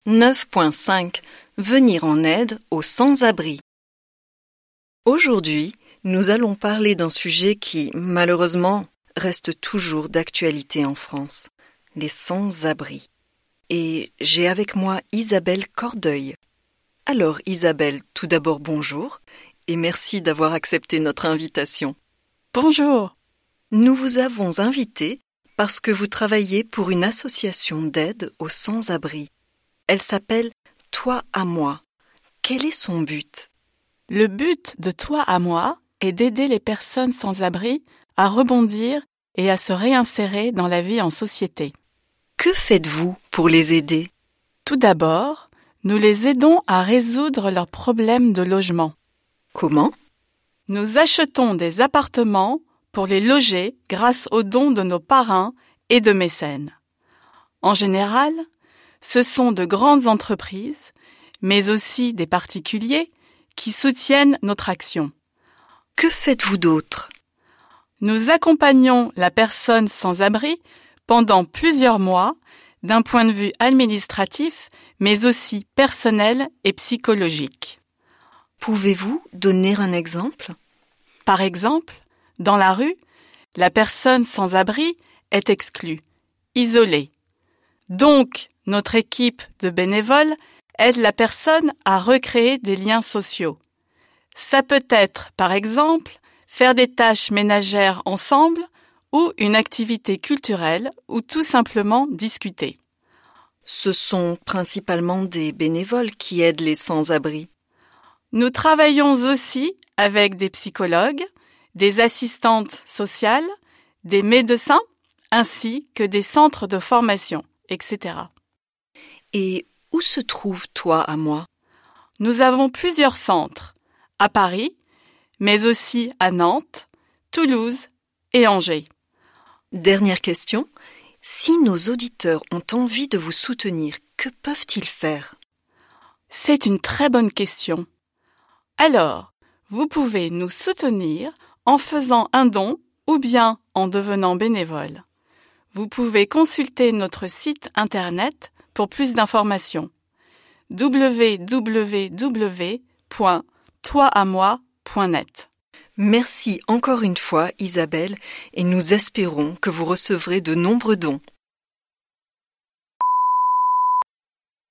9.5 Venir en aide aux sans-abri. Aujourd'hui, nous allons parler d'un sujet qui, malheureusement, reste toujours d'actualité en France, les sans-abri. Et j'ai avec moi Isabelle Cordeuil. Alors Isabelle, tout d'abord bonjour et merci d'avoir accepté notre invitation. Bonjour. Nous vous avons invité parce que vous travaillez pour une association d'aide aux sans-abri. Elle s'appelle Toi à moi. Quel est son but ? Le but de Toi à moi est d'aider les personnes sans abri à rebondir et à se réinsérer dans la vie en société. Que faites-vous pour les aider ? Tout d'abord, nous les aidons à résoudre leurs problèmes de logement. Comment ? Nous achetons des appartements pour les loger grâce aux dons de nos parrains et de mécènes. En général, ce sont de grandes entreprises, mais aussi des particuliers qui soutiennent notre action. Que faites-vous d'autre ? Nous accompagnons la personne sans abri pendant plusieurs mois d'un point de vue administratif, mais aussi personnel et psychologique. Pouvez-vous donner un exemple ? Par exemple, dans la rue, la personne sans abri est exclue, isolée. Donc, notre équipe de bénévoles aide la personne à recréer des liens sociaux. Ça peut être, par exemple, faire des tâches ménagères ensemble ou une activité culturelle ou tout simplement discuter. Ce sont principalement des bénévoles qui aident les sans-abri. Nous travaillons aussi avec des psychologues, des assistantes sociales, des médecins ainsi que des centres de formation, etc. Et où se trouve Toi à moi ? Nous avons plusieurs centres, à Paris, mais aussi à Nantes, Toulouse et Angers. Dernière question, si nos auditeurs ont envie de vous soutenir, que peuvent-ils faire ? C'est une très bonne question. Alors, vous pouvez nous soutenir en faisant un don ou bien en devenant bénévole. Vous pouvez consulter notre site internet pour plus d'informations. www.toiamoi.net. Merci encore une fois Isabelle et nous espérons que vous recevrez de nombreux dons.